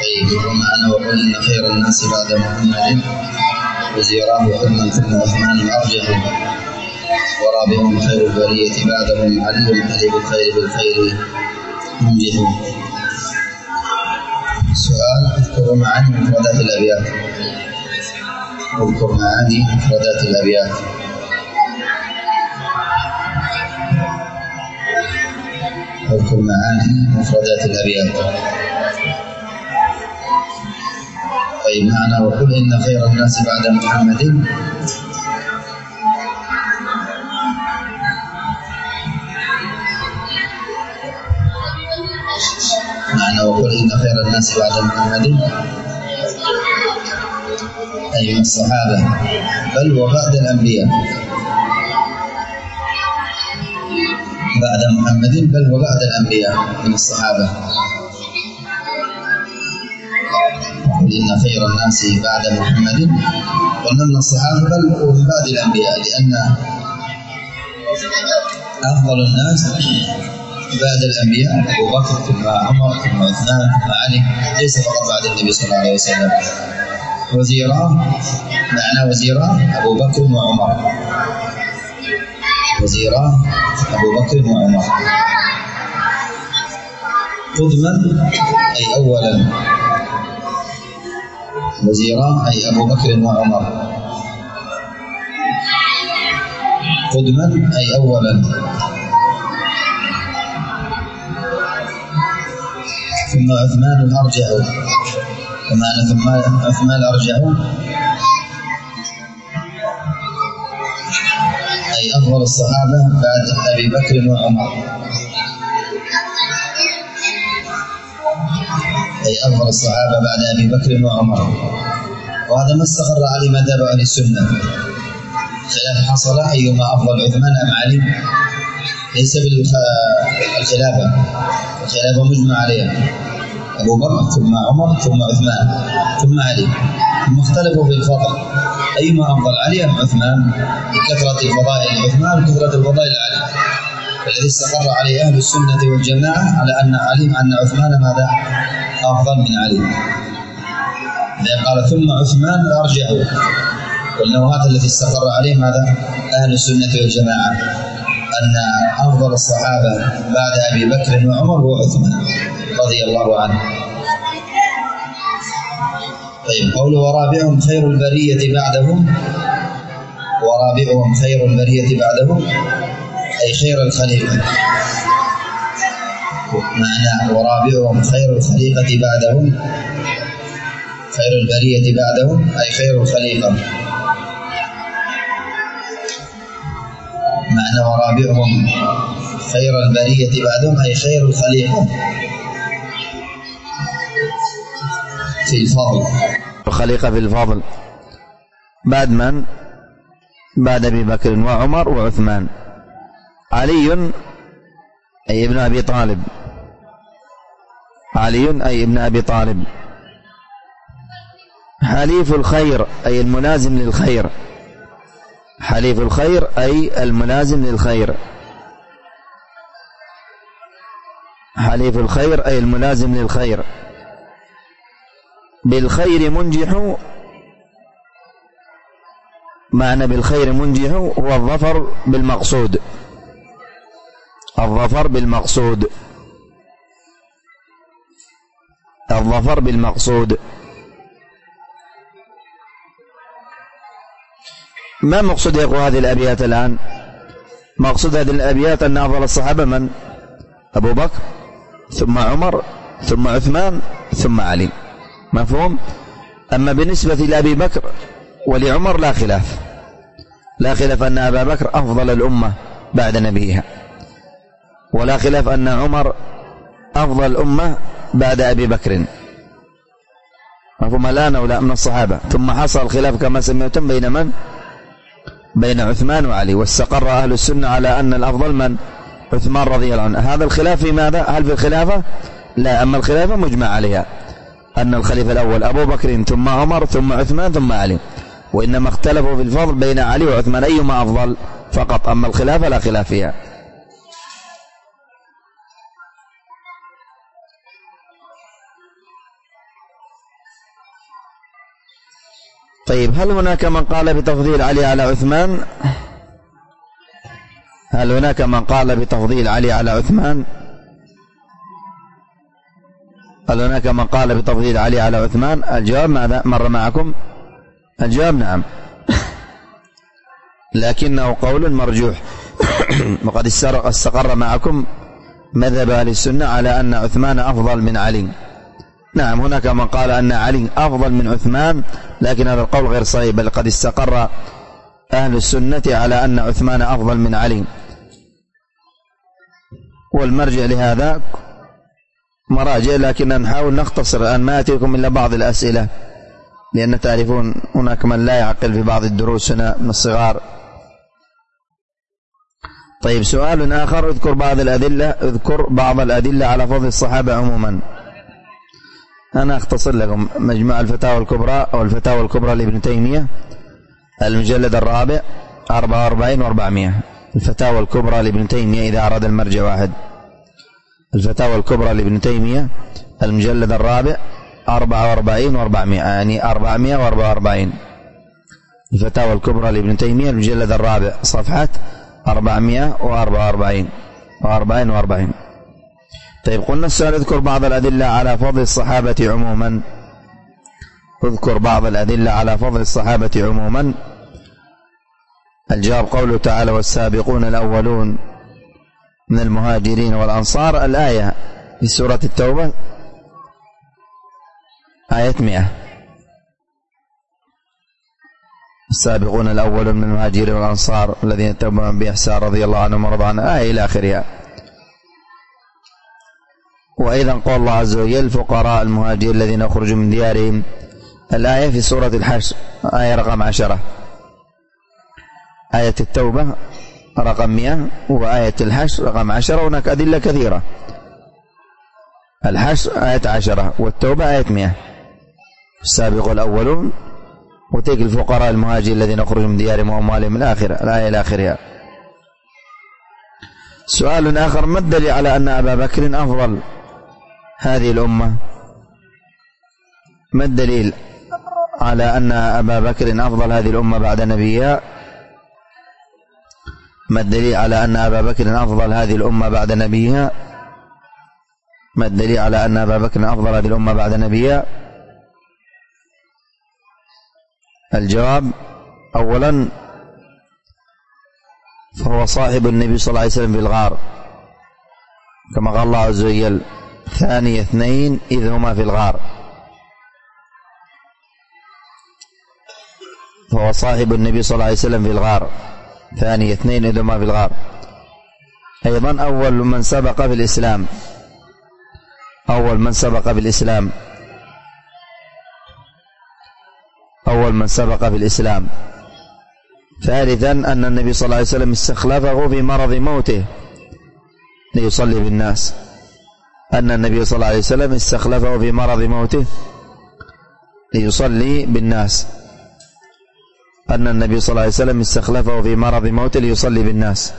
طيب. وما أنا وقل إن خير الناس بعد محمد وزيراه حلما ثم عثمان أرجه ورابعهم خير البرية بعدهم علي علي بالخير بالخير منجح. سؤال: اذكر معاني مفردات الأبيات. اذكر معاني مفردات الأبيات. اذكر معاني مفردات الأبيات. طيب. معنى وقل إن خير الناس بعد محمد معنى وقل إن خير الناس بعد محمد أي من الصحابة بل وبعد الأنبياء. بعد محمد بل وبعد الأنبياء من الصحابة. وقل إن خير الناس بعد محمد قلنا من الصحابة بل ومن بعد الأنبياء، لأن أفضل الناس بعد الأنبياء أبو بكر ثم عمر ثم عثمان ثم علي، ليس فقط بعد النبي صلى الله عليه وسلم. وزيراه معنى وزيراه أبو بكر وعمر. وزيراه أبو بكر وعمر. قدما أي أولا. وزيراه أي أبو بكر وعمر. قدما أي أولا. ثم عثمان أرجع. ومعنى ثم عثمان أرجع أي أفضل الصحابة بعد أبي بكر وعمر. أي أفضل الصحابة بعد أبي بكر وعمر. وهذا ما استقر عليه مذهب أهل السنة. خلاف حصل أيما أفضل عثمان أم علي، ليس بالخلافة، الخلافة مجمع عليها أبو بكر ثم عمر ثم عثمان ثم علي، ثم اختلفوا في الفضل أيما أفضل علي أم عثمان لكثرة الفضائل عثمان وكثرة الفضائل علي. فالذي استقر عليه أهل السنة والجماعة على أن عثمان ماذا أفضل من علي. إذا قال ثم عثمان أرجع قلنا وهذا الذي استقر عليه ماذا أهل السنة والجماعة، أن أفضل الصحابة بعد أبي بكر وعمر هو عثمان رضي الله عنه. طيب. قول ورابعهم خير البرية بعدهم. ورابعهم خير البرية بعدهم أي خير الخليقة. معنى ورابعهم خير الخليقة بعدهم، خير البرية بعدهم أي خير الخليقة. معنى ورابعهم خير البرية بعدهم أي خير الخليقة في الفضل. الخليقة في الفضل بعد من؟ بعد أبي بكر وعمر وعثمان. علي أي ابن أبي طالب. علي أي ابن أبي طالب. حليف الخير أي الملازم للخير. حليف الخير أي الملازم للخير. حليف الخير أي الملازم للخير. بالخير منجح. معنى بالخير منجح هو الظفر بالمقصود. الظفر بالمقصود. الظفر بالمقصود. ما مقصود يا أخوة هذه الأبيات الآن؟ مقصود هذه الأبيات أن أفضل الصحابة من؟ أبو بكر ثم عمر ثم عثمان ثم علي. مفهوم؟ أما بالنسبة لأبي بكر ولعمر لا خلاف. لا خلاف أن أبا بكر أفضل الأمة بعد نبيها، ولا خلاف أن عمر أفضل الأمة بعد أبي بكر. مفهوم الآن أو لا من الصحابة؟ ثم حصل الخلاف كما سمعتم بين من؟ بين عثمان وعلي، واستقر أهل السنة على أن الأفضل من؟ عثمان رضي الله عنه. هذا الخلاف في ماذا؟ هل في الخلافة؟ لا. أما الخلافة مجمع عليها أن الخليفة الأول أبو بكر ثم عمر ثم عثمان ثم علي، وإنما اختلفوا في الفضل بين علي وعثمان أيهما أفضل فقط. أما الخلافة لا خلاف فيها. طيب، هل هناك من قال بتفضيل علي على عثمان؟ هل هناك من قال بتفضيل علي على عثمان؟ هل هناك من قال بتفضيل علي على عثمان؟ الجواب ماذا مر معكم؟ الجواب نعم، لكنه قول مرجوح. وقد استقر معكم مذهب أهل السنة على أن عثمان أفضل من علي. نعم، هناك من قال أن علي أفضل من عثمان، لكن هذا القول غير صحيح، بل قد استقر أهل السنة على أن عثمان أفضل من علي. والمرجع لهذا مراجع، لكننا نحاول نختصر الآن، ما أتيكم إلا بعض الأسئلة، لأن تعرفون هناك من لا يعقل في بعض الدروس هنا من الصغار. طيب، سؤال آخر: اذكر بعض الأدلة على فضل الصحابة عموما. أنا أختصر لكم مجموع الفتاوى الكبرى أو الفتاوى الكبرى لابن تيمية، المجلد الرابع 44 و400. الفتاوى الكبرى لابن تيمية إذا أراد المرجع واحد، الفتاوى الكبرى لابن تيمية المجلد الرابع 44 و400، يعني 444. الفتاوى الكبرى لابن تيمية المجلد الرابع صفحة 444 و40. طيب، قلنا السؤال: اذكر بعض الأدلة على فضل الصحابة عموما. اذكر بعض الأدلة على فضل الصحابة عموما. الجواب قوله تعالى: والسابقون الأولون من المهاجرين والأنصار. الآية في سورة التوبة آية 100. السابقون الأولون من المهاجرين والأنصار الذين اتبعوهم بإحسان رضي الله عنهم ورضوا عنه، آية إلى آخرها. وأيضا قال الله عز وجل: الفقراء المهاجرين الذين أخرجوا من ديارهم. الآية في سورة الحشر آية رقم 10. آية التوبة رقم 100 وآية الحشر رقم 10. هناك أدلة كثيرة. الحشر آية 10 والتوبة آية 100. السابق الأولون وتلك الفقراء المهاجرين الذين أخرجوا من ديارهم وأموالهم الآية إلى آخرها. سؤال آخر: ما الدليل على أن أبا بكر أفضل هذه الأمة؟ ما الدليل على أن أبا بكر أفضل هذه الأمة بعد نبيها؟ ما الدليل على أن أبا بكر أفضل هذه الأمة بعد نبيها؟ ما الدليل على أن أبا بكر أفضل هذه الأمة بعد نبيها؟ الجواب: أولا، فهو صاحب النبي صلى الله عليه وسلم في الغار كما قال الله عز وجل: ثاني اثنين إذ هما في الغار. فهو صاحب النبي صلى الله عليه وسلم في الغار، ثاني اثنين إذ هما في الغار. أيضا أول من سبق في الإسلام، أول من سبق في الإسلام، أول من سبق في الإسلام. ثالثا، أن النبي صلى الله عليه وسلم استخلفه في مرض موته ليصلي بالناس. أن النبي صلى الله عليه وسلم استخلفه في مرض موته ليصلي بالناس. أن النبي صلى الله عليه وسلم استخلفه في مرض موته ليصلي بالناس.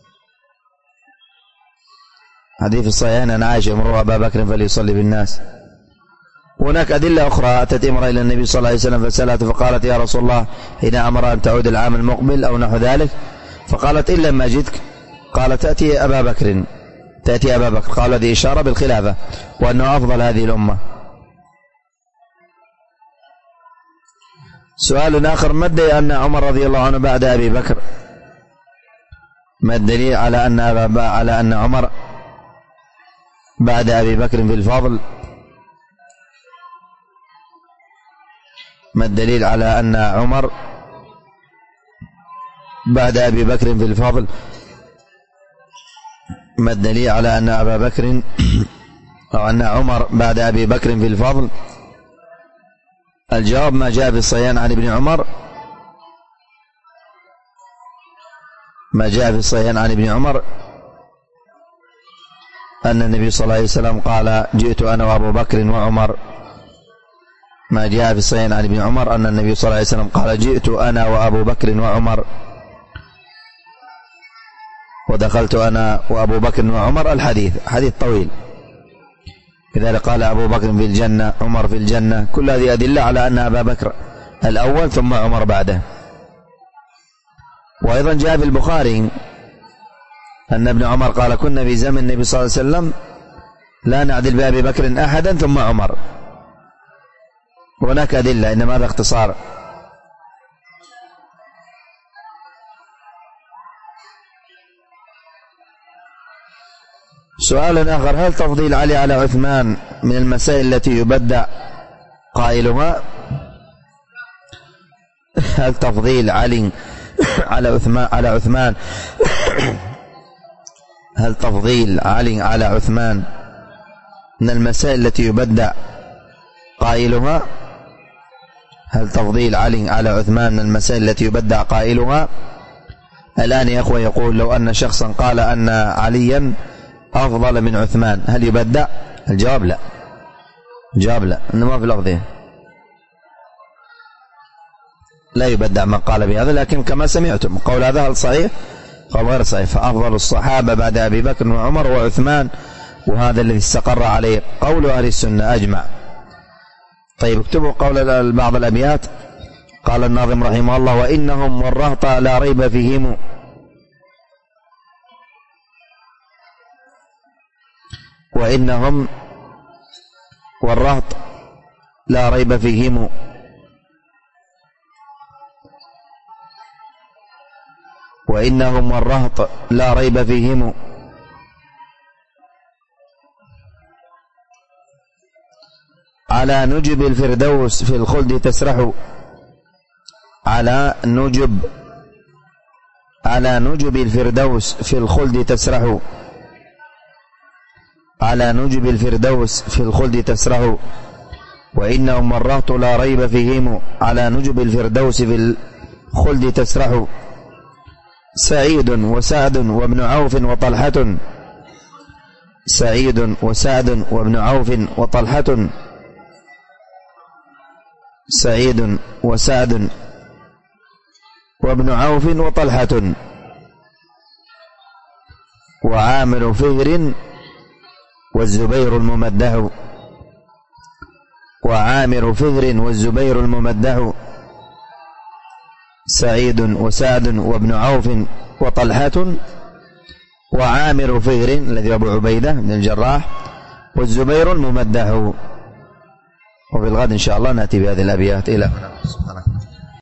حديث الصحيحين عن عائشة: مروا أبا بكر فليصلي بالناس. هناك أدلة أخرى: أتت امرأة إلى النبي صلى الله عليه وسلم فسألته فقالت: يا رسول الله، إن أمر أن تعود العام المقبل أو نحو ذلك. فقالت: إن لم أجدك. قال: تأتي أبا بكر. قال: هذه إشارة بالخلافة وأنه أفضل هذه الأمة. سؤال آخر: ما الدليل أن عمر رضي الله عنه بعد أبي بكر؟ ما الدليل على أن عمر بعد أبي بكر في الفضل؟ ما الدليل على أن عمر بعد أبي بكر في الفضل؟ ما الدليل على أن أبا بكر أو أن عمر بعد أبي بكر في الفضل؟ الجواب: ما جاء في الصحيحين عن ابن عمر، ما جاء في الصحيحين عن ابن عمر أن النبي صلى الله عليه وسلم قال: جئت أنا وأبو بكر وعمر. ما جاء في الصحيحين عن ابن عمر أن النبي صلى الله عليه وسلم قال: جئت أنا وأبو بكر وعمر، ودخلت أنا وأبو بكر وعمر. الحديث حديث طويل. لذلك قال: أبو بكر في الجنة، عمر في الجنة. كل هذه أدلة على أن أبا بكر الأول ثم عمر بعده. وأيضا جاء في البخاري أن ابن عمر قال: كنا في زمن النبي صلى الله عليه وسلم لا نعدل بأبي بكر أحدا ثم عمر. هناك أدلة، إنما هذا اختصار. سؤال آخر: هل تفضيل علي على عثمان من المسائل التي يبدع قائلها؟ هل تفضيل علي على عثمان هل تفضيل علي على عثمان من المسائل التي يبدع قائلها؟ هل تفضيل علي على عثمان من المسائل التي يبدع قائلها؟ الآن يا أخوة يقول: لو أن شخصا قال أن عليا أفضل من عثمان هل يبدع؟ الجواب لا. الجواب لا، إنما في لفظه لا يبدع من قال بهذا. لكن كما سمعتم قول هذا هل صحيح؟ قال غير صحيح. فأفضل الصحابة بعد أبي بكر وعمر وعثمان، وهذا الذي استقر عليه قول أهل السنة أجمع. طيب اكتبوا قول بعض الأبيات. قال الناظم رحمه الله: وإنهم والرهط لا ريب فيهم، وإنهم والرهط لا ريب فيهم، وإنهم والرهط لا ريب فيهم، على نجب الفردوس في الخلد تسرح، على نجب الفردوس في الخلد تسرح، على نجب الفردوس في الخلد تسرح، وإنهم والرهط لا ريب فيهم، على نجب الفردوس في الخلد تسرح، سعيد وسعد وابن عوف وطلحة، سعيد وسعد وابن عوف وطلحة، سعيد وسعد وابن عوف وطلحة، وعامر فهر والزبير الممدح، وعامر فهر والزبير الممدح، سعيد وسعد وابن عوف وطلحة، وعامر فهر الذي أبو عبيدة بن الجراح، والزبير الممدح. وفي الغد إن شاء الله نأتي بهذه الأبيات. إلى هنا.